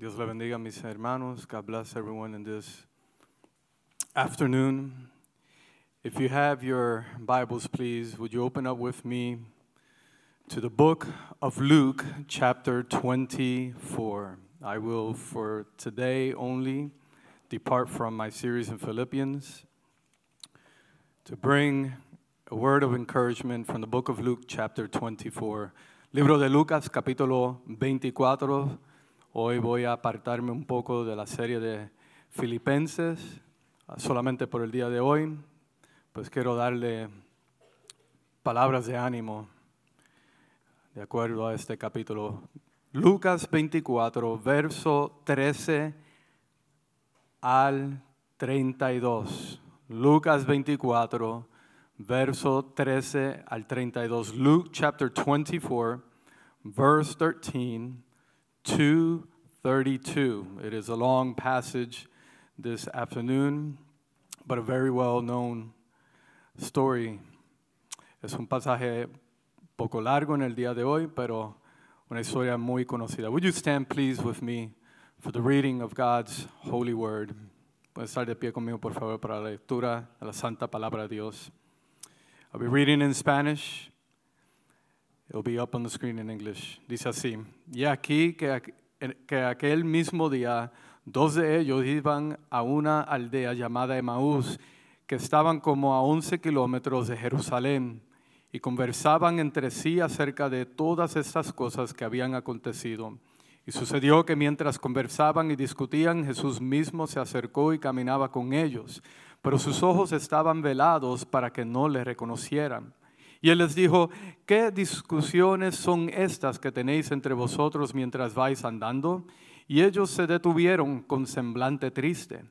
Dios le bendiga, mis hermanos. God bless everyone in this afternoon. If you have your Bibles, please, would you open up with me to the book of Luke, chapter 24. I will, for today only, depart from my series in Philippians to bring a word of encouragement from the book of Luke, chapter 24. Libro de Lucas, capítulo 24. Hoy voy a apartarme un poco de la serie de Filipenses, solamente por el día de hoy. Pues quiero darle palabras de ánimo de acuerdo a este capítulo. Lucas 24, verso 13 al 32. Lucas 24, verso 13 al 32. Luke chapter 24, verse 13 to 32. It is a long passage this afternoon, but a very well-known story. Es un pasaje poco largo en el día de hoy, pero una historia muy conocida. Would you stand please with me for the reading of God's holy word? Pueden estar de pie conmigo, por favor, para la lectura de la santa palabra de Dios. I'll be reading in Spanish. It'll be up on the screen in English. Dice así: y aquí que aquel mismo día, dos de ellos iban a una aldea llamada Emaús, que estaban como a 11 kilómetros de Jerusalén, y conversaban entre sí acerca de todas estas cosas que habían acontecido. Y sucedió que mientras conversaban y discutían, Jesús mismo se acercó y caminaba con ellos, pero sus ojos estaban velados para que no le reconocieran. Y él les dijo: ¿qué discusiones son estas que tenéis entre vosotros mientras vais andando? Y ellos se detuvieron con semblante triste.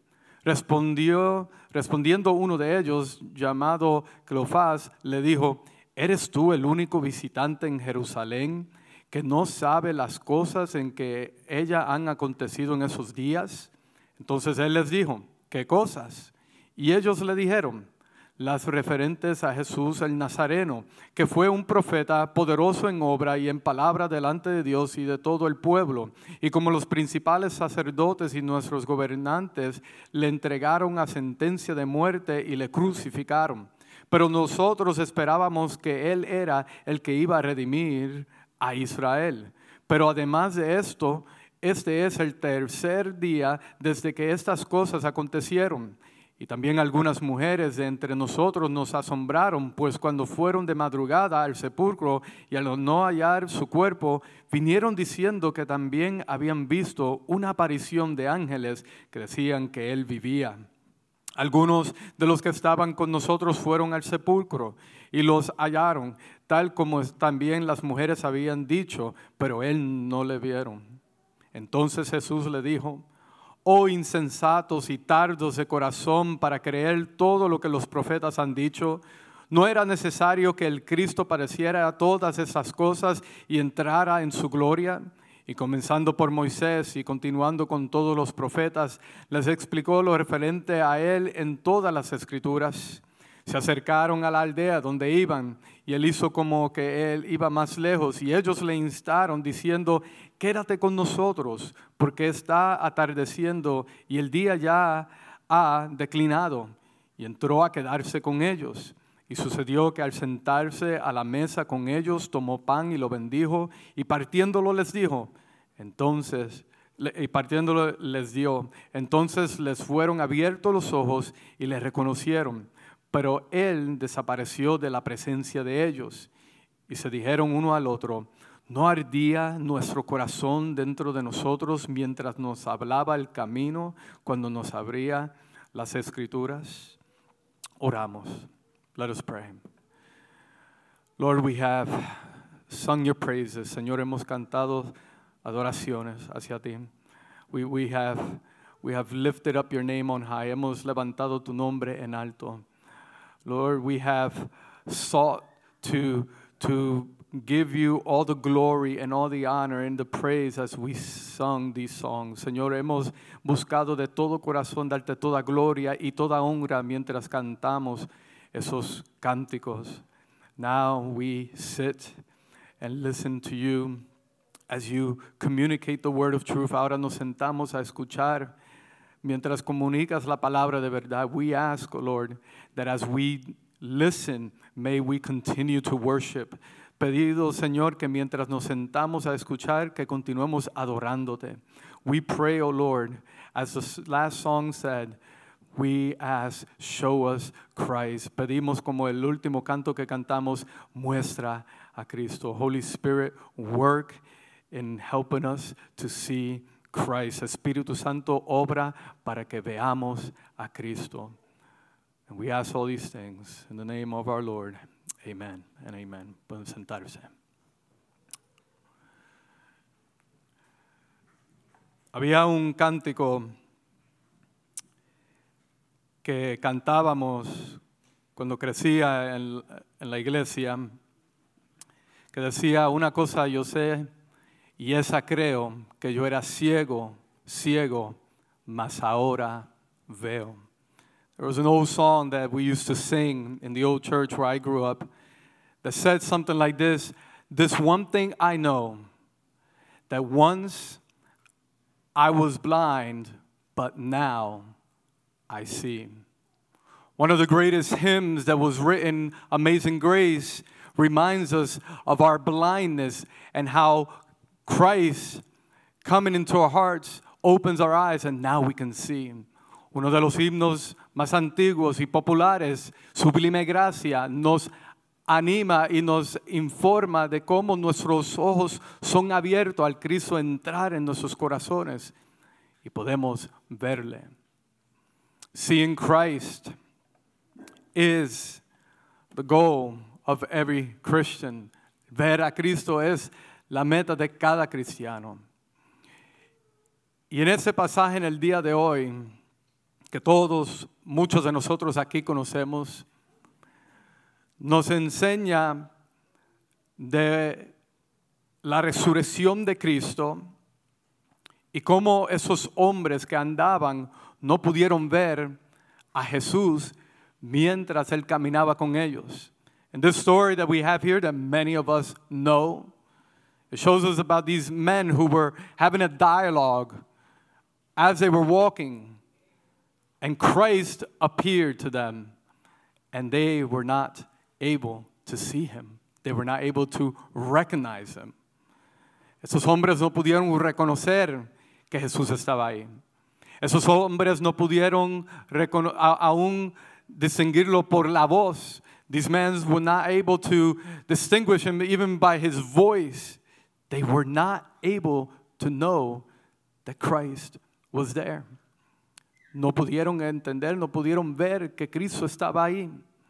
Respondiendo uno de ellos, llamado Cleofás, le dijo: ¿eres tú el único visitante en Jerusalén que no sabe las cosas en que ella han acontecido en esos días? Entonces él les dijo: ¿qué cosas? Y ellos le dijeron: las referentes a Jesús el Nazareno, que fue un profeta poderoso en obra y en palabra delante de Dios y de todo el pueblo. Y como los principales sacerdotes y nuestros gobernantes le entregaron a sentencia de muerte y le crucificaron. Pero nosotros esperábamos que Él era el que iba a redimir a Israel. Pero además de esto, este es el tercer día desde que estas cosas acontecieron. Y también algunas mujeres de entre nosotros nos asombraron, pues cuando fueron de madrugada al sepulcro y al no hallar su cuerpo, vinieron diciendo que también habían visto una aparición de ángeles que decían que él vivía. Algunos de los que estaban con nosotros fueron al sepulcro y los hallaron, tal como también las mujeres habían dicho, pero él no le vieron. Entonces Jesús le dijo: oh insensatos y tardos de corazón para creer todo lo que los profetas han dicho. ¿No era necesario que el Cristo padeciera todas esas cosas y entrara en su gloria? Y comenzando por Moisés y continuando con todos los profetas, les explicó lo referente a él en todas las escrituras. Se acercaron a la aldea donde iban y él hizo como que él iba más lejos y ellos le instaron diciendo: quédate con nosotros porque está atardeciendo y el día ya ha declinado. Y entró a quedarse con ellos. Y sucedió que al sentarse a la mesa con ellos, tomó pan y lo bendijo y partiéndolo les dijo. Entonces les dio. Entonces les fueron abiertos los ojos y le reconocieron. Pero él desapareció de la presencia de ellos. Y se dijeron uno al otro: ¿no ardía nuestro corazón dentro de nosotros mientras nos hablaba el camino, cuando nos abría las escrituras? Oramos. Let us pray. Lord, we have sung your praises. Señor, hemos cantado adoraciones hacia ti. We have lifted up your name on high. Hemos levantado tu nombre en alto. Lord, we have sought to give you all the glory and all the honor and the praise as we sung these songs. Señor, hemos buscado de todo corazón darte toda gloria y toda honra mientras cantamos esos cánticos. Now we sit and listen to you as you communicate the word of truth. Ahora nos sentamos a escuchar. Mientras comunicas la palabra de verdad, we ask, oh Lord, that as we listen, may we continue to worship. Pedido, Señor, que mientras nos sentamos a escuchar, que continuemos adorándote. We pray, oh Lord, as the last song said, we ask, show us Christ. Pedimos como el último canto que cantamos, muestra a Cristo. Holy Spirit, work in helping us to see Christ. Espíritu Santo, obra para que veamos a Cristo. And we ask all these things in the name of our Lord. Amen and amen. Pueden sentarse. Había un cántico que cantábamos cuando crecía en la iglesia, que decía, una cosa yo sé y esa creo, que yo era ciego, mas ahora veo. There was an old song that we used to sing in the old church where I grew up that said something like this: this one thing I know, that once I was blind, but now I see. One of the greatest hymns that was written, Amazing Grace, reminds us of our blindness and how Christ coming into our hearts opens our eyes and now we can see. Uno de los himnos más antiguos y populares, Sublime Gracia, nos anima y nos informa de cómo nuestros ojos son abiertos al Cristo entrar en nuestros corazones y podemos verle. Seeing Christ is the goal of every Christian. Ver a Cristo es la meta de cada cristiano. Y en ese pasaje en el día de hoy, que muchos de nosotros aquí conocemos, nos enseña de la resurrección de Cristo y cómo esos hombres que andaban no pudieron ver a Jesús mientras Él caminaba con ellos. And this story that we have here that many of us know, it shows us about these men who were having a dialogue as they were walking, and Christ appeared to them, and they were not able to see Him. They were not able to recognize Him. Esos hombres no pudieron reconocer que Jesús estaba ahí. Esos hombres no pudieron aún distinguirlo por la voz. These men were not able to distinguish Him even by His voice. They were not able to know that Christ was there. No pudieron entender, no pudieron ver que Cristo estaba ahí.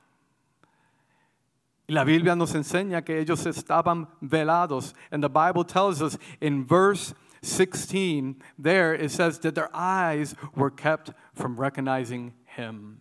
Y la Biblia nos enseña que ellos estaban velados. And the Bible tells us in verse 16, there it says that their eyes were kept from recognizing Him.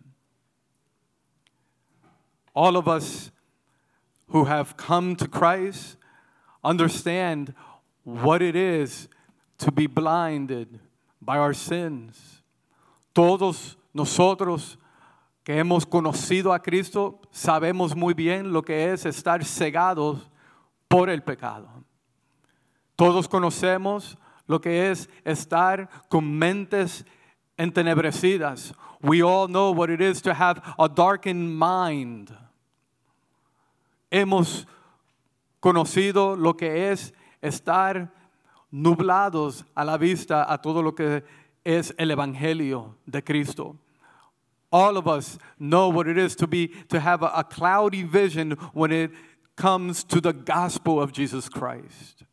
All of us who have come to Christ understand what it is to be blinded by our sins. Todos nosotros que hemos conocido a Cristo sabemos muy bien lo que es estar cegados por el pecado. Todos conocemos lo que es estar con mentes entenebrecidas. We all know what it is to have a darkened mind. Hemos conocido lo que es estar nublados a la vista a todo lo que es el evangelio de Cristo. All of us know what it is to have a cloudy vision when it comes to the gospel of Jesus Christ.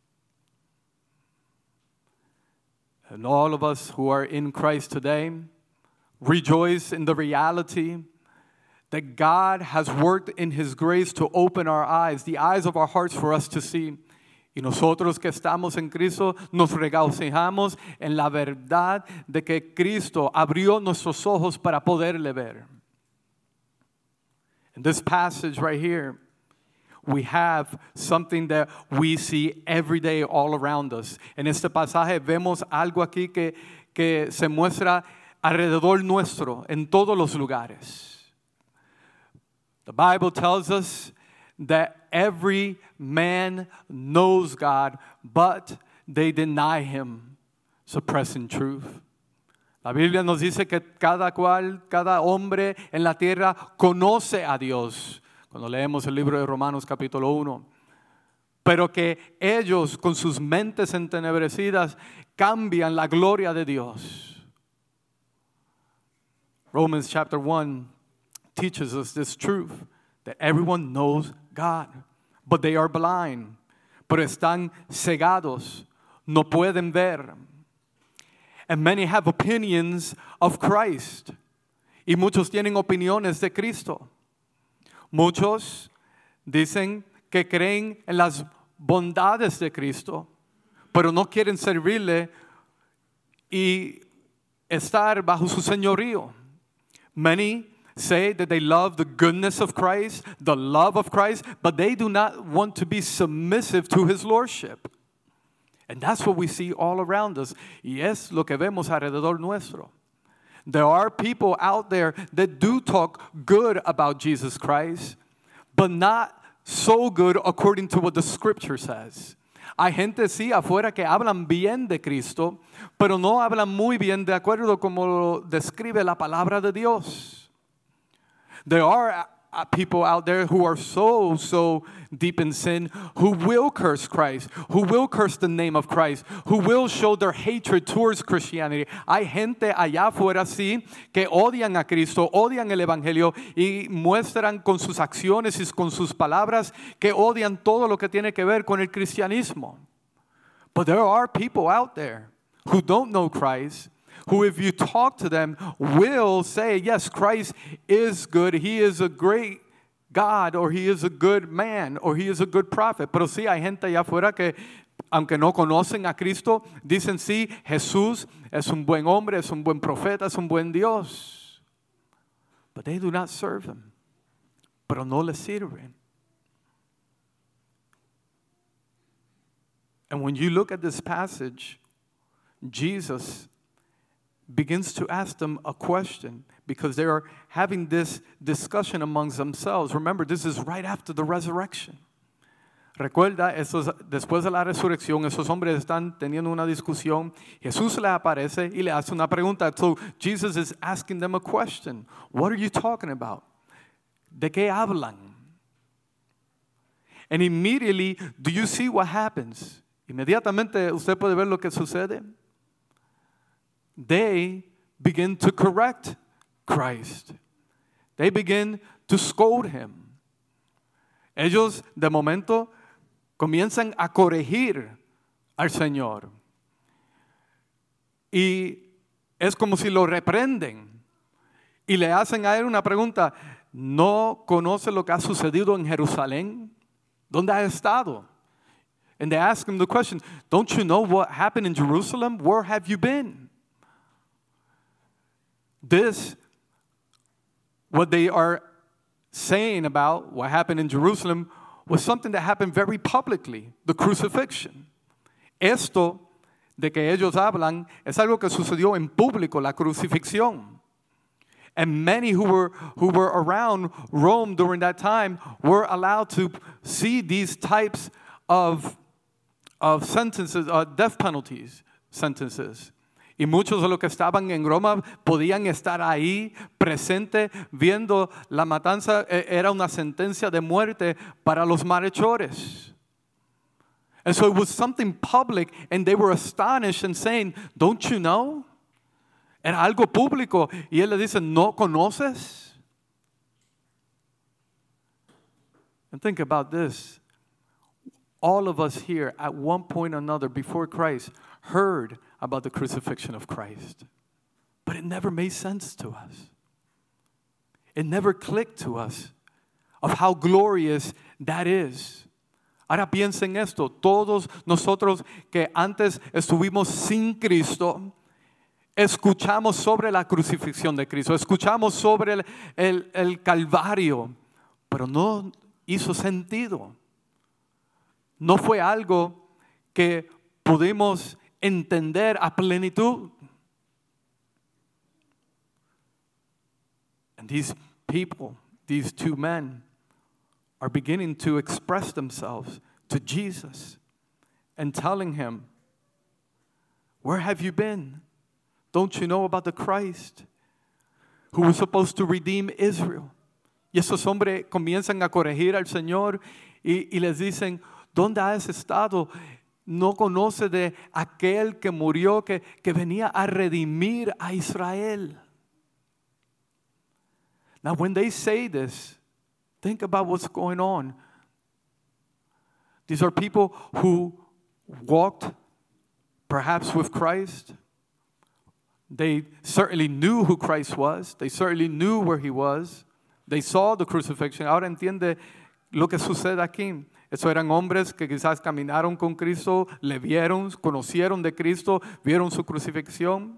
And all of us who are in Christ today rejoice in the reality that God has worked in His grace to open our eyes, the eyes of our hearts for us to see. Y nosotros que estamos en Cristo nos regocijamos en la verdad de que Cristo abrió nuestros ojos para poderle ver. In this passage right here, we have something that we see every day all around us. En este pasaje vemos algo aquí que se muestra alrededor nuestro, en todos los lugares. The Bible tells us that every man knows God, but they deny him, suppressing truth. La Biblia nos dice que cada hombre en la tierra conoce a Dios. Cuando leemos el libro de Romanos capítulo 1. Pero que ellos con sus mentes entenebrecidas cambian la gloria de Dios. Romans chapter 1 teaches us this truth, that everyone knows God, but they are blind. Pero están cegados, no pueden ver. And many have opinions of Christ. Y muchos tienen opiniones de Cristo. Muchos dicen que creen en las bondades de Cristo, pero no quieren servirle y estar bajo su señorío. Many say that they love the goodness of Christ, the love of Christ, but they do not want to be submissive to his lordship. And that's what we see all around us. Y es lo que vemos alrededor nuestro. There are people out there that do talk good about Jesus Christ, but not so good according to what the scripture says. Hay gente sí afuera que hablan bien de Cristo, pero no hablan muy bien de acuerdo como lo describe la palabra de Dios. There are people out there who are so deep in sin, who will curse Christ, who will curse the name of Christ, who will show their hatred towards Christianity. Hay gente allá afuera sí que odian a Cristo, odian el Evangelio y muestran con sus acciones y con sus palabras que odian todo lo que tiene que ver con el cristianismo. But there are people out there who don't know Christ, who if you talk to them will say, yes, Christ is good, he is a great God, or he is a good man, or he is a good prophet. Pero sí hay gente allá afuera que, aunque no conocen a Cristo, dicen sí, Jesús es un buen hombre, es un buen profeta, es un buen Dios. But they do not serve him. Pero no le sirven. And when you look at this passage, Jesus begins to ask them a question because they are having this discussion amongst themselves. Remember, this is right after the resurrection. Recuerda, después de la resurrección, esos hombres están teniendo una discusión. Jesús le aparece y le hace una pregunta. So Jesus is asking them a question. What are you talking about? ¿De qué hablan? And immediately, do you see what happens? Inmediatamente usted puede ver lo que sucede. They begin to correct Christ. They begin to scold him. Ellos de momento comienzan a corregir al Señor. Y es como si lo reprenden. Y le hacen a él una pregunta. ¿No conoce lo que ha sucedido en Jerusalén? ¿Dónde ha estado? And they ask him the question, don't you know what happened in Jerusalem? Where have you been? This, what they are saying about what happened in Jerusalem was something that happened very publicly, the crucifixion. Esto de que ellos hablan es algo que sucedió en público, la crucifixión. And many who were around Rome during that time were allowed to see these types of sentences, death penalties, sentences. Y muchos de los que estaban en Roma podían estar ahí presente viendo la matanza. Era una sentencia de muerte para los malhechores. And so it was something public and they were astonished and saying, don't you know? Era algo público. Y él le dice, ¿no conoces? And think about this. All of us here at one point or another before Christ heard about the crucifixion of Christ. But it never made sense to us. It never clicked to us of how glorious that is. Ahora piensen esto, todos nosotros que antes estuvimos sin Cristo, escuchamos sobre la crucifixión de Cristo, escuchamos sobre el Calvario, pero no hizo sentido. No fue algo que pudimos entender a plenitud. And these people, these two men, are beginning to express themselves to Jesus and telling him Where have you been? Don't you know about the Christ who was supposed to redeem Israel? Y esos hombres comienzan a corregir al Señor y les dicen, ¿dónde has estado? No conoce de aquel que murió, que venía a redimir a Israel. Now when they say this, think about what's going on. These are people who walked perhaps with Christ. They certainly knew who Christ was. They certainly knew where he was. They saw the crucifixion. Ahora entiende lo que sucede aquí. Esos eran hombres que quizás caminaron con Cristo, le vieron, conocieron de Cristo, vieron su crucifixión.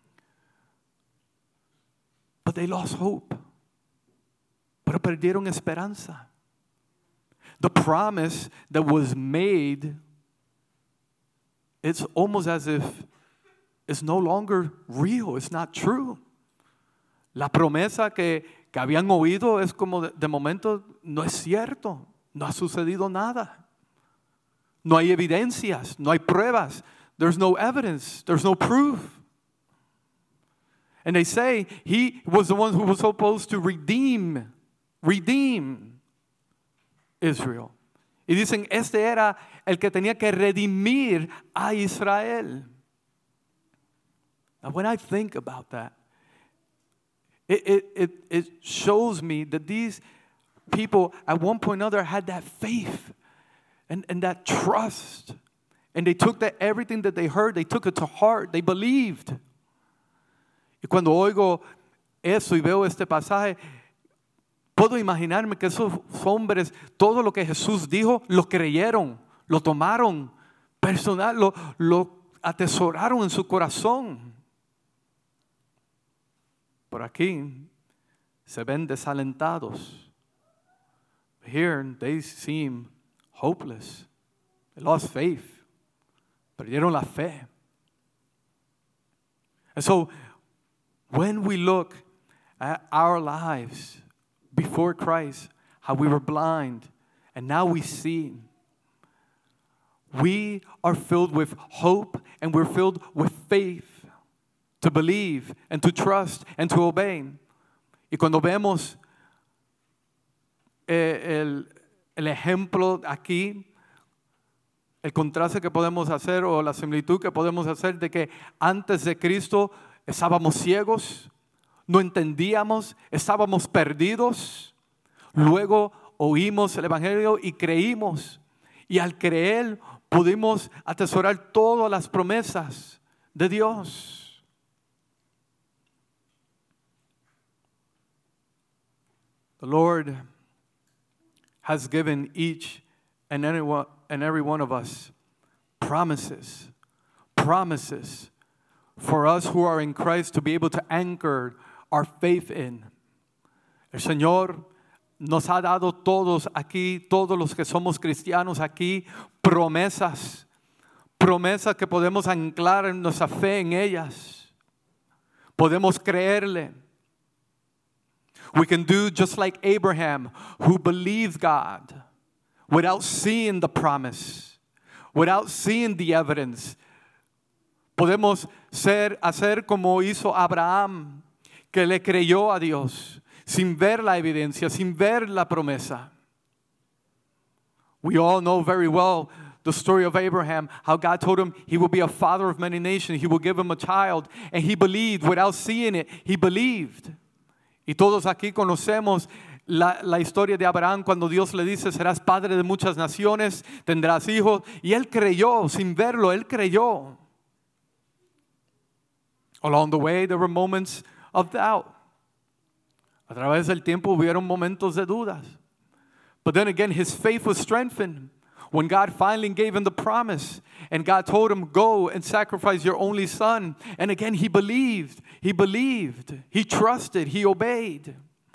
But they lost hope. Pero perdieron esperanza. The promise that was made, it's almost as if it's no longer real, it's not true. La promesa que habían oído es como de momento no es cierto, no ha sucedido nada. No hay evidencias, no hay pruebas. There's no evidence, there's no proof. And they say he was the one who was supposed to redeem Israel. Y dicen, este era el que tenía que redimir a Israel. Now when I think about that, it shows me that these people at one point or another had that faith and that trust. And they took everything that they heard, they took it to heart, they believed. Y cuando oigo eso y veo este pasaje, puedo imaginarme que esos hombres, todo lo que Jesús dijo, lo creyeron, lo tomaron personal, lo atesoraron en su corazón. Por aquí se ven desalentados. Here they seem hopeless. They lost faith. Perdieron la fe. And so when we look at our lives before Christ, how we were blind and now we see, we are filled with hope and we're filled with faith to believe and to trust and to obey. Y cuando vemos el ejemplo aquí, el contraste que podemos hacer o la similitud que podemos hacer de que antes de Cristo estábamos ciegos, no entendíamos, estábamos perdidos. Luego oímos el Evangelio y creímos. Y al creer pudimos atesorar todas las promesas de Dios. The Lord has given each and every one of us promises for us who are in Christ to be able to anchor our faith in. El Señor nos ha dado todos aquí, todos los que somos cristianos aquí, promesas que podemos anclar en nuestra fe en ellas. Podemos creerle. We can do just like Abraham, who believed God without seeing the promise, without seeing the evidence. Podemos hacer como hizo Abraham, que le creyó a Dios sin ver la evidencia, sin ver la promesa. We all know very well the story of Abraham, how God told him he will be a father of many nations, he will give him a child, and he believed without seeing it, he believed. Y todos aquí conocemos la historia de Abraham cuando Dios le dice, serás padre de muchas naciones, tendrás hijos. Y él creyó, sin verlo, él creyó. Along the way, there were moments of doubt. A través del tiempo hubieron momentos de dudas. But then again, his faith was strengthened when God finally gave him the promise. And God told him, go and sacrifice your only son. And again, he believed, he trusted, he obeyed.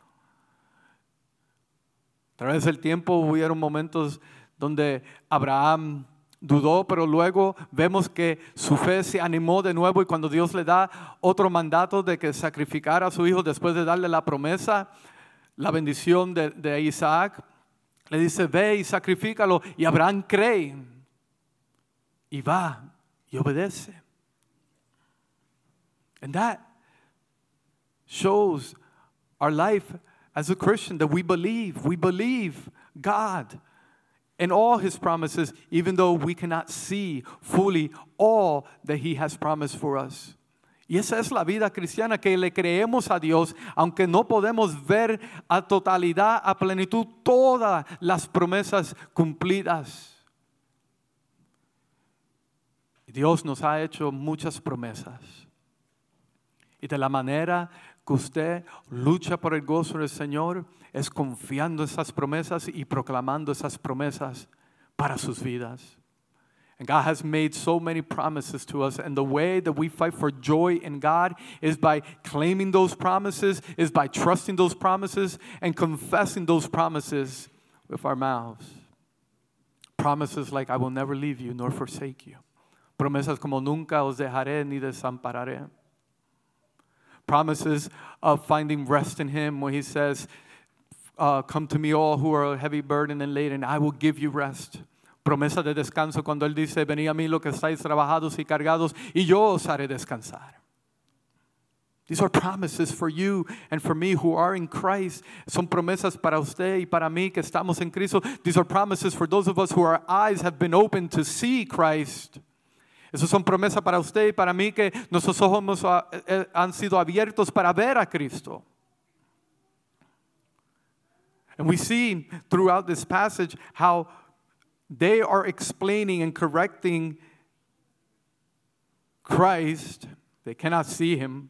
A través del tiempo hubieron momentos donde Abraham dudó, pero luego vemos que su fe se animó de nuevo y cuando Dios le da otro mandato de que sacrificara a su hijo después de darle la promesa, la bendición de Isaac, le dice, ve y sacrifícalo. Y Abraham cree y va y obedece. And that shows our life as a Christian, that we believe God and all His promises, even though we cannot see fully all that He has promised for us. Y esa es la vida cristiana, que le creemos a Dios, aunque no podemos ver a totalidad, a plenitud, todas las promesas cumplidas. Dios nos ha hecho muchas promesas. Y de la manera que usted lucha por el gozo del Señor es confiando en esas promesas y proclamando esas promesas para sus vidas. And God has made so many promises to us, and the way that we fight for joy in God is by claiming those promises, is by trusting those promises and confessing those promises with our mouths. Promises like, I will never leave you nor forsake you. Promesas como nunca os dejaré ni desampararé. Promises of finding rest in Him when He says, come to me all who are heavy burdened and laden, I will give you rest. Promesa de descanso cuando Él dice, venid a mí los que estáis trabajados y cargados y yo os haré descansar. These are promises for you and for me who are in Christ. Son promesas para usted y para mí que estamos en Cristo. These are promises for those of us who our eyes have been opened to see Christ. Esas son promesas para usted y para mí que nuestros ojos han sido abiertos para ver a Cristo. And we see throughout this passage how they are explaining and correcting Christ. They cannot see Him.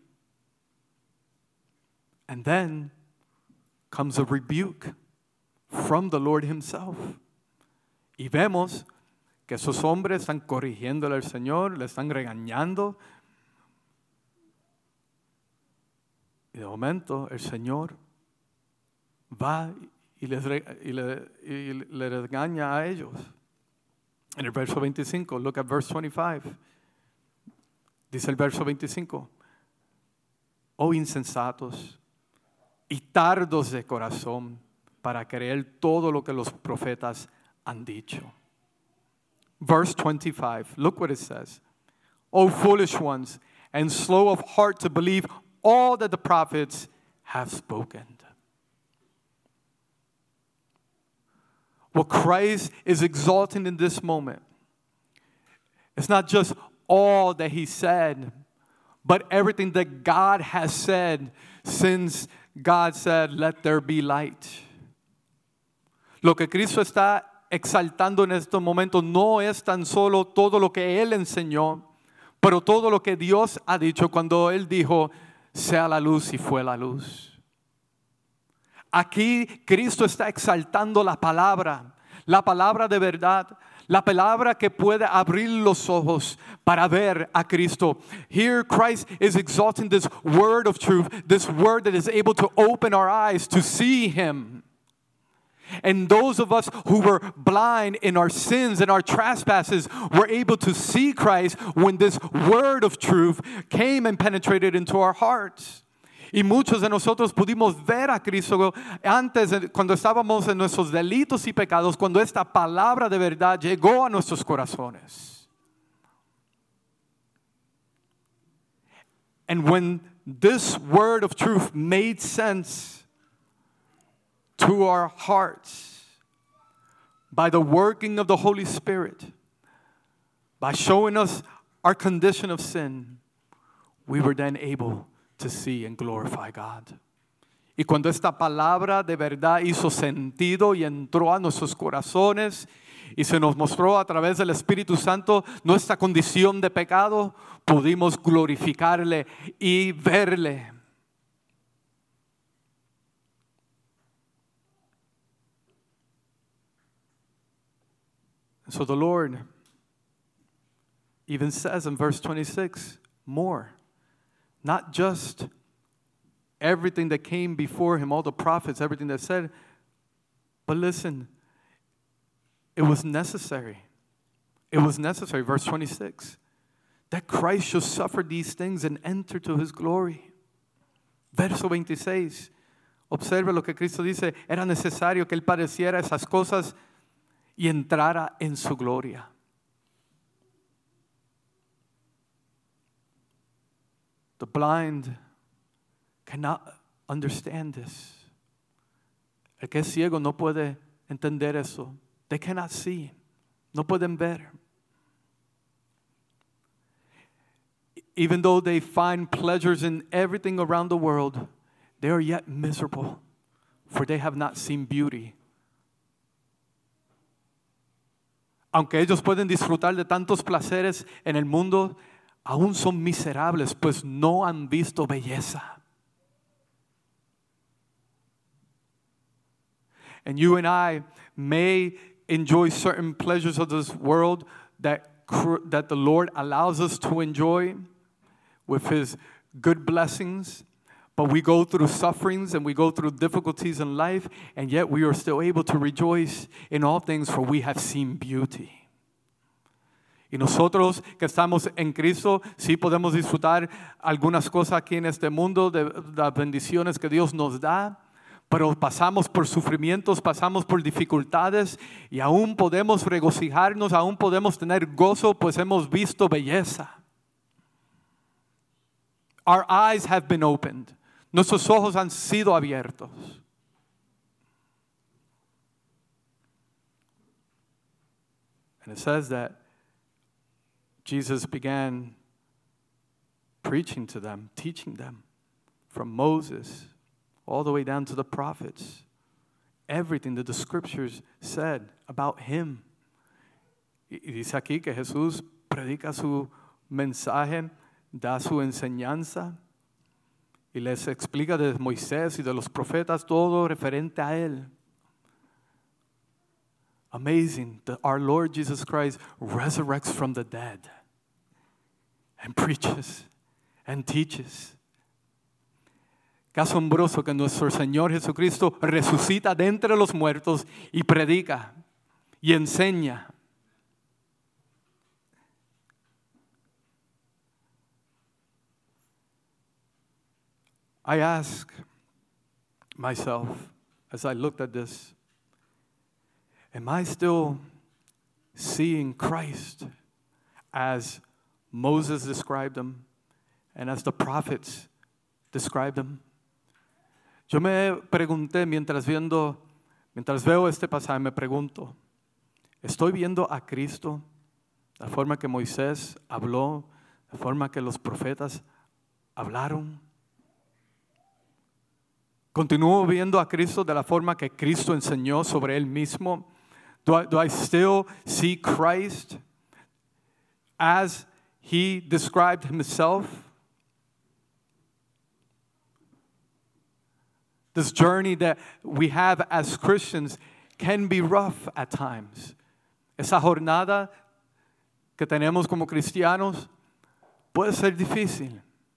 And then comes a rebuke from the Lord Himself. Y vemos que esos hombres están corrigiéndole al Señor, le están regañando. Y de momento el Señor va y le regaña a ellos. En el verso 25, look at verse 25. Dice el verso 25, oh insensatos y tardos de corazón para creer todo lo que los profetas han dicho. Verse 25, look what it says. O foolish ones, and slow of heart to believe all that the prophets have spoken. What Christ is exalting in this moment, it's not just all that He said, but everything that God has said since God said, let there be light. Lo que Cristo está exaltando en estos momentos no es tan solo todo lo que Él enseñó, pero todo lo que Dios ha dicho cuando Él dijo, sea la luz y fue la luz. Aquí Cristo está exaltando la palabra de verdad, la palabra que puede abrir los ojos para ver a Cristo. Here Christ is exalting this word of truth, this word that is able to open our eyes to see Him. And those of us who were blind in our sins and our trespasses were able to see Christ when this word of truth came and penetrated into our hearts. Y muchos de nosotros pudimos ver a Cristo antes, cuando estábamos en nuestros delitos y pecados, cuando esta palabra de verdad llegó a nuestros corazones. And when this word of truth made sense to our hearts by the working of the Holy Spirit, by showing us our condition of sin, we were then able to see and glorify God. Y cuando esta palabra de verdad hizo sentido y entró a nuestros corazones y se nos mostró a través del Espíritu Santo nuestra condición de pecado, pudimos glorificarle y verle. So the Lord even says in verse 26, more. Not just everything that came before Him, all the prophets, everything that said, but listen, it was necessary. It was necessary, verse 26, that Christ should suffer these things and enter to His glory. Verso 26, observe lo que Cristo dice, era necesario que Él padeciera esas cosas y entrara en su gloria. the blind cannot understand this. El que es ciego no puede entender eso. They cannot see. No pueden ver. Even though they find pleasures in everything around the world, they are yet miserable, for they have not seen beauty. Aunque ellos pueden disfrutar de tantos placeres en el mundo, aún son miserables, pues no han visto belleza. And you and I may enjoy certain pleasures of this world that the Lord allows us to enjoy with His good blessings, but we go through sufferings and we go through difficulties in life, and yet we are still able to rejoice in all things, for we have seen beauty. Y nosotros que estamos en Cristo, sí podemos disfrutar algunas cosas aquí en este mundo, de las bendiciones que Dios nos da, pero pasamos por sufrimientos, pasamos por dificultades y aún podemos regocijarnos, aún podemos tener gozo, pues hemos visto belleza. Our eyes have been opened. Nuestros ojos han sido abiertos. And it says that Jesus began preaching to them, teaching them from Moses all the way down to the prophets. Everything that the scriptures said about Him. Y dice aquí que Jesús predica su mensaje, da su enseñanza y les explica de Moisés y de los profetas todo referente a Él. Amazing that our Lord Jesus Christ resurrects from the dead and preaches and teaches. Qué asombroso que nuestro Señor Jesucristo resucita de entre los muertos y predica y enseña. I ask myself as I looked at this, am I still seeing Christ as Moses described Him and as the prophets described Him? Yo me pregunté mientras veo este pasaje, me pregunto, ¿estoy viendo a Cristo la forma que Moisés habló, la forma que los profetas hablaron? ¿Continúo viendo a Cristo de la forma que Cristo enseñó sobre Él mismo? Do I still see Christ as He described Himself? This journey that we have as Christians can be rough at times. Esa jornada que tenemos como cristianos puede ser difícil.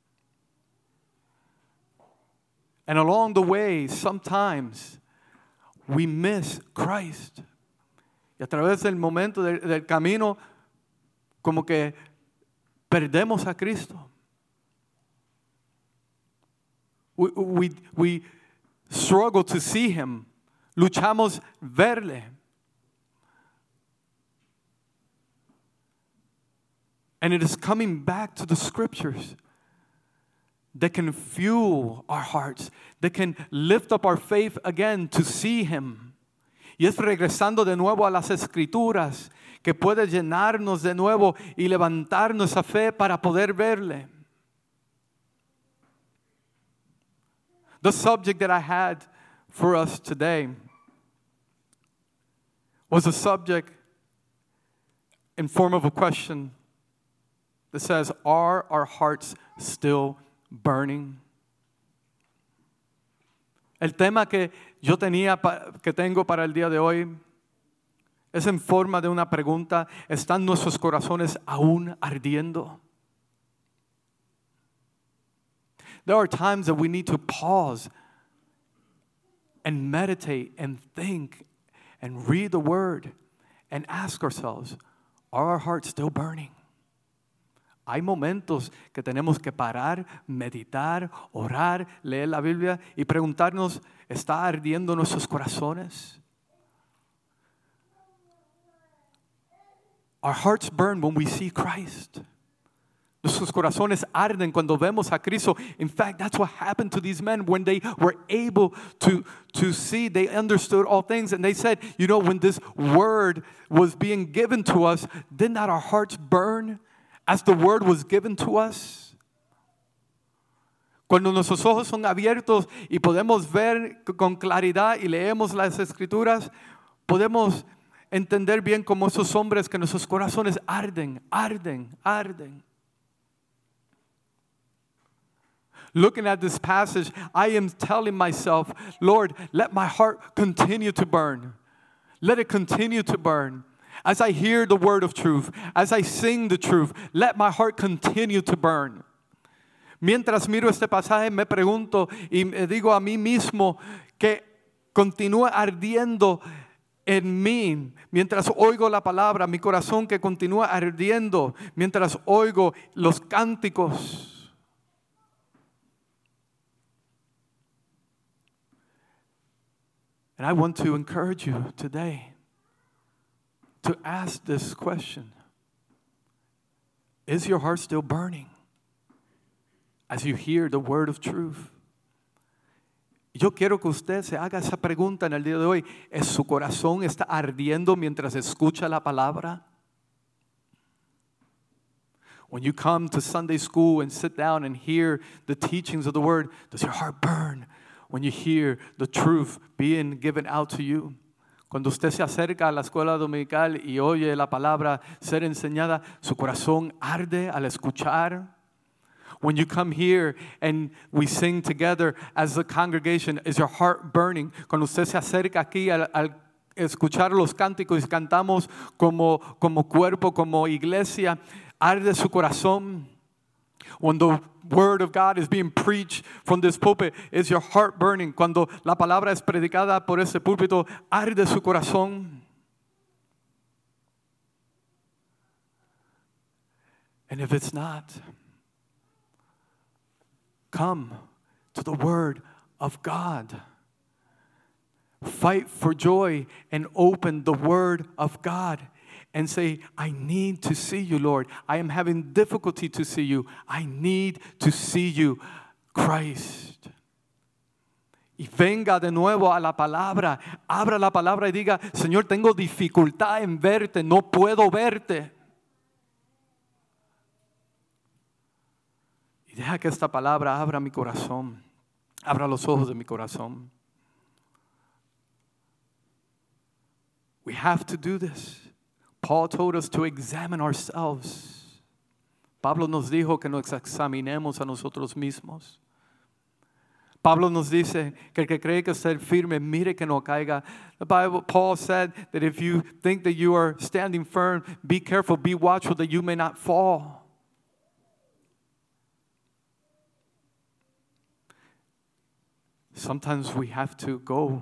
And along the way, sometimes we miss Christ. Y a través del momento del camino, como que perdemos a Cristo. We struggle to see Him. Luchamos verle. And it is coming back to the scriptures that can fuel our hearts, that can lift up our faith again to see Him. Y es regresando de nuevo a las Escrituras que puede llenarnos de nuevo y levantar nuestra fe para poder verle. The subject that I had for us today was a subject in form of a question that says, are our hearts still burning? El tema que tengo para el día de hoy es en forma de una pregunta. ¿Están nuestros corazones aún ardiendo? There are times that we need to pause and meditate and think and read the Word and ask ourselves, are our hearts still burning? Hay momentos que tenemos que parar, meditar, orar, leer la Biblia y preguntarnos, ¿está ardiendo nuestros corazones? Our hearts burn when we see Christ. Nuestros corazones arden cuando vemos a Cristo. In fact, that's what happened to these men when they were able to see. They understood all things. And they said, you know, when this word was being given to us, did not our hearts burn as the word was given to us? Cuando nuestros ojos son abiertos y podemos ver con claridad y leemos las Escrituras, podemos entender bien como esos hombres que nuestros corazones arden. Looking at this passage, I am telling myself, Lord, let my heart continue to burn. Let it continue to burn. As I hear the word of truth, as I sing the truth, let my heart continue to burn. Mientras miro este pasaje, me pregunto y me digo a mí mismo que continúe ardiendo en mí. Mientras oigo la palabra, mi corazón que continúa ardiendo. Mientras oigo los cánticos. And I want to encourage you today to ask this question. Is your heart still burning as you hear the word of truth? Yo quiero que usted se haga esa pregunta en el día de hoy. ¿Es su corazón está ardiendo mientras escucha la palabra? When you come to Sunday school and sit down and hear the teachings of the word, does your heart burn? When you hear the truth being given out to you, cuando usted se acerca a la escuela dominical y oye la palabra ser enseñada, su corazón arde al escuchar. When you come here and we sing together as a congregation, is your heart burning? Cuando usted se acerca aquí al escuchar los cánticos y cantamos como cuerpo, como iglesia, arde su corazón. When the word of God is being preached from this pulpit, is your heart burning? Cuando la palabra es predicada por ese púlpito, arde su corazón. And if it's not, come to the word of God. Fight for joy and open the word of God. And say, I need to see you, Lord. I am having difficulty to see you. I need to see you, Christ. Y venga de nuevo a la palabra. Abra la palabra y diga, Señor, tengo dificultad en verte. No puedo verte. Y deja que esta palabra abra mi corazón. Abra los ojos de mi corazón. We have to do this. Paul told us to examine ourselves. Pablo nos dijo que nos examinemos a nosotros mismos. Pablo nos dice que el que cree que está firme, mire que no caiga. Paul said that if you think that you are standing firm, be careful, be watchful that you may not fall. Sometimes we have to go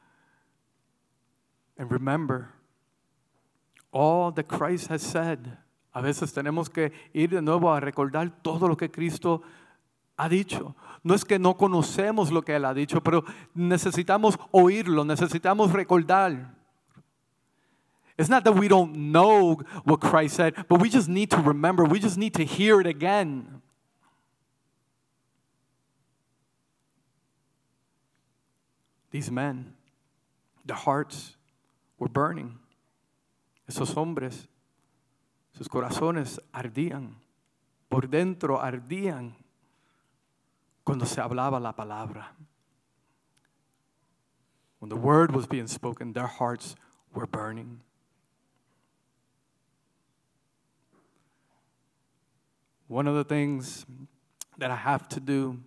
and remember all that Christ has said. A veces tenemos que ir de nuevo a recordar todo lo que Cristo ha dicho. No es que no conocemos lo que Él ha dicho, pero necesitamos oírlo, necesitamos recordar. It's not that we don't know what Christ said, but we just need to remember. We just need to hear it again. These men, their hearts were burning. Esos hombres, sus corazones ardían, por dentro ardían cuando se hablaba la palabra. When the word was being spoken, their hearts were burning. One of the things that I have to do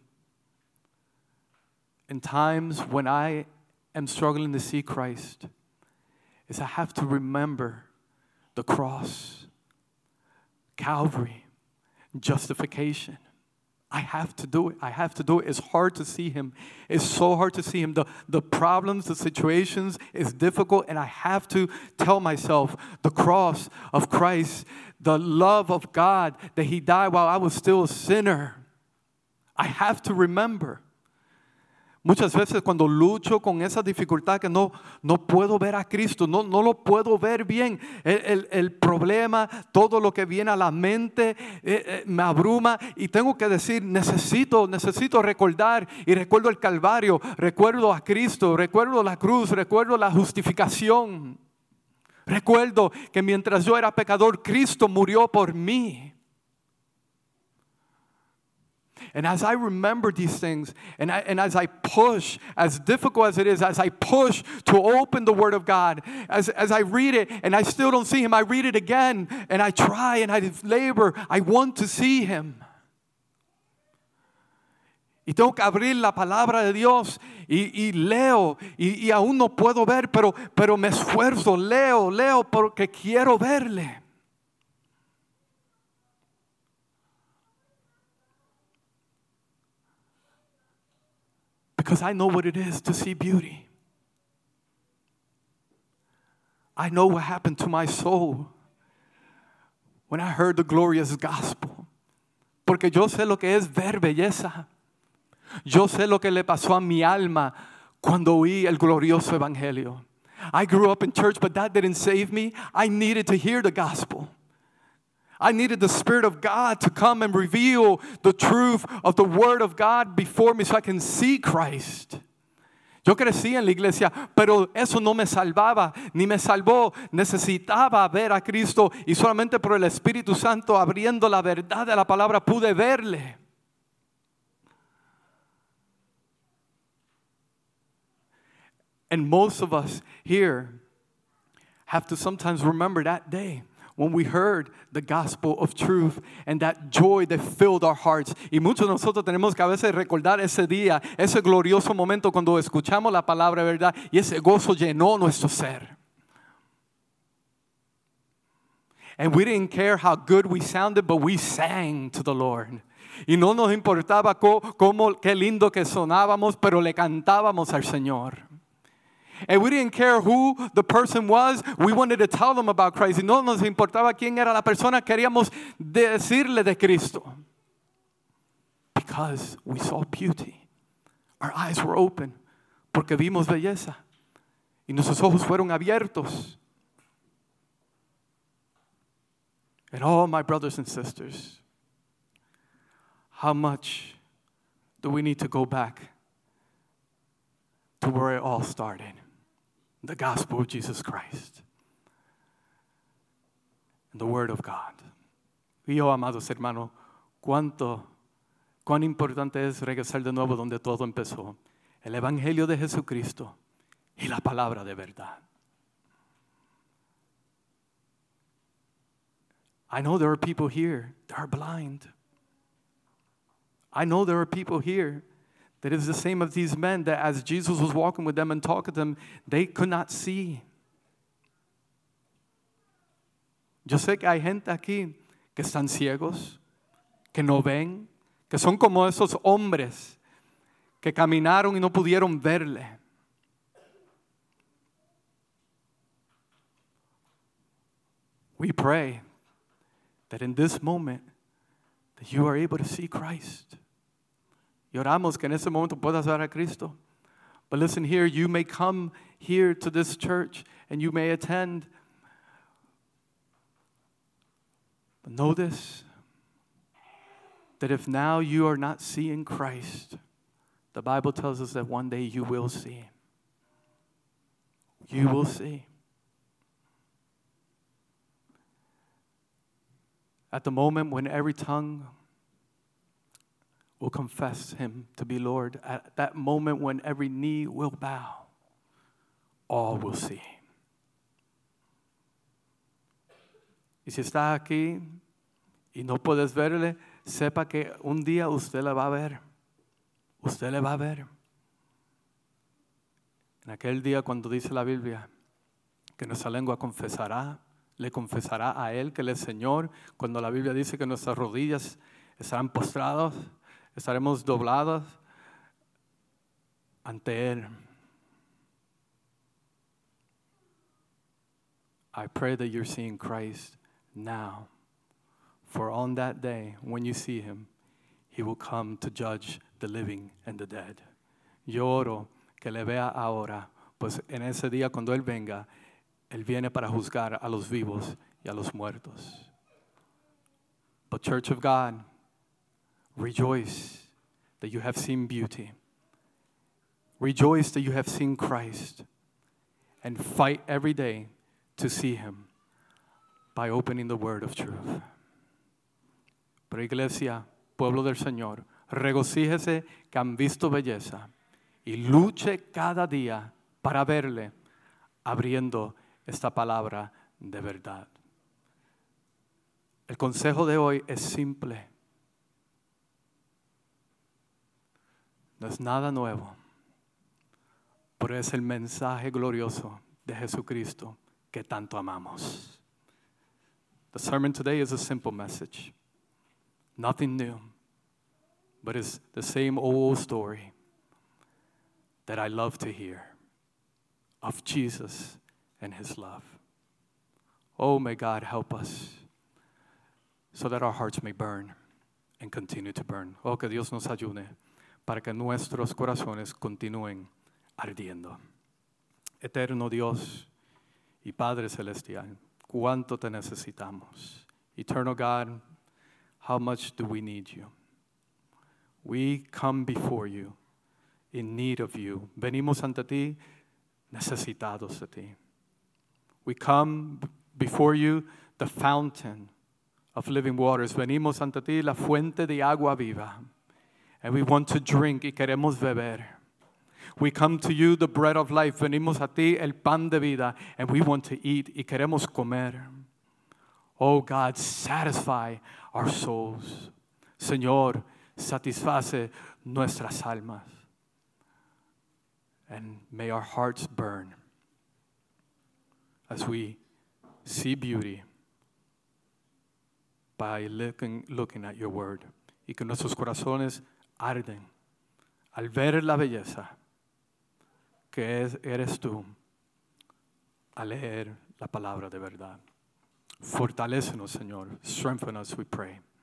in times when I am struggling to see Christ is I have to remember the cross, Calvary, justification. I have to do it. I have to do it. It's hard to see Him. It's so hard to see Him. The problems, the situations is difficult, and I have to tell myself the cross of Christ, the love of God, that He died while I was still a sinner. I have to remember. Muchas veces cuando lucho con esa dificultad que no puedo ver a Cristo, no lo puedo ver bien. El problema, todo lo que viene a la mente me abruma y tengo que decir, necesito recordar, y recuerdo el Calvario, recuerdo a Cristo, recuerdo la cruz, recuerdo la justificación. Recuerdo que mientras yo era pecador, Cristo murió por mí. And as I remember these things, and as I push, as difficult as it is, as I push to open the Word of God, as I read it and I still don't see Him, I read it again and I try and I labor, I want to see Him. Y tengo que abrir la palabra de Dios y leo y aún no puedo ver, pero me esfuerzo, leo porque quiero verle. Because I know what it is to see beauty. I know what happened to my soul when I heard the glorious gospel. Porque yo sé lo que es ver belleza. Yo sé lo que le pasó a mi alma cuando oí el glorioso evangelio. I grew up in church, but that didn't save me. I needed to hear the gospel. I needed the Spirit of God to come and reveal the truth of the Word of God before me so I can see Christ. Yo crecí en la iglesia, pero eso no me salvaba, ni me salvó. Necesitaba ver a Cristo y solamente por el Espíritu Santo abriendo la verdad de la palabra pude verle. And most of us here have to sometimes remember that day when we heard the gospel of truth and that joy that filled our hearts. Y muchos de nosotros tenemos que a veces recordar ese día, ese glorioso momento cuando escuchamos la palabra de verdad y ese gozo llenó nuestro ser. And we didn't care how good we sounded, but we sang to the Lord. Y no nos importaba qué lindo que sonábamos, pero le cantábamos al Señor. And we didn't care who the person was. We wanted to tell them about Christ. Y no nos importaba quién era la persona. Queríamos decirle de Cristo. Because we saw beauty. Our eyes were open. Porque vimos belleza. Y nuestros ojos fueron abiertos. And oh, my brothers and sisters, how much do we need to go back to where it all started? The gospel of Jesus Christ. And the Word of God. Y yo, amados hermanos, cuán importante es regresar de nuevo donde todo empezó. El Evangelio de Jesucristo y la palabra de verdad. I know there are people here that are blind. I know there are people here that is the same as these men that as Jesus was walking with them and talking to them, they could not see. Yo sé que hay gente aquí que están ciegos, que no ven, que son como esos hombres que caminaron y no pudieron verle. We pray that in this moment that you are able to see Christ. Y oramos que en ese momento puedas ver a Cristo. But listen here, you may come here to this church and you may attend. But know this, that if now you are not seeing Christ, the Bible tells us that one day you will see. You will see. At the moment when every tongue will confess Him to be Lord, at that moment when every knee will bow, all will see. Y si está aquí y no puedes verle, sepa que un día usted le va a ver. Usted le va a ver. En aquel día cuando dice la Biblia que nuestra lengua confesará, le confesará a Él que Él es Señor. Cuando la Biblia dice que nuestras rodillas estarán postradas, estaremos doblados ante Él. I pray that you're seeing Christ now. For on that day, when you see Him, He will come to judge the living and the dead. Yo oro que le vea ahora, pues en ese día cuando Él venga, Él viene para juzgar a los vivos y a los muertos. But Church of God, rejoice that you have seen beauty. Rejoice that you have seen Christ. And fight every day to see Him by opening the word of truth. Pero iglesia, pueblo del Señor, regocíjese que han visto belleza y luche cada día para verle abriendo esta palabra de verdad. El consejo de hoy es simple. No es nada nuevo, pero es el mensaje glorioso de Jesucristo que tanto amamos. The sermon today is a simple message. Nothing new, but it's the same old story that I love to hear of Jesus and His love. Oh, may God help us so that our hearts may burn and continue to burn. Oh, que Dios nos ayude para que nuestros corazones continúen ardiendo. Eterno Dios y Padre Celestial, cuánto te necesitamos. Eternal God, how much do we need you? We come before you in need of you. Venimos ante ti necesitados de ti. We come before you, the fountain of living waters. Venimos ante ti, la fuente de agua viva. And we want to drink y queremos beber. We come to you, the bread of life. Venimos a ti, el pan de vida. And we want to eat y queremos comer. Oh God, satisfy our souls. Señor, satisface nuestras almas. And may our hearts burn as we see beauty by looking at your word. Y que nuestros corazones arden al ver la belleza que eres tú, al leer la palabra de verdad. Fortalécenos, Señor. Strengthen us, we pray.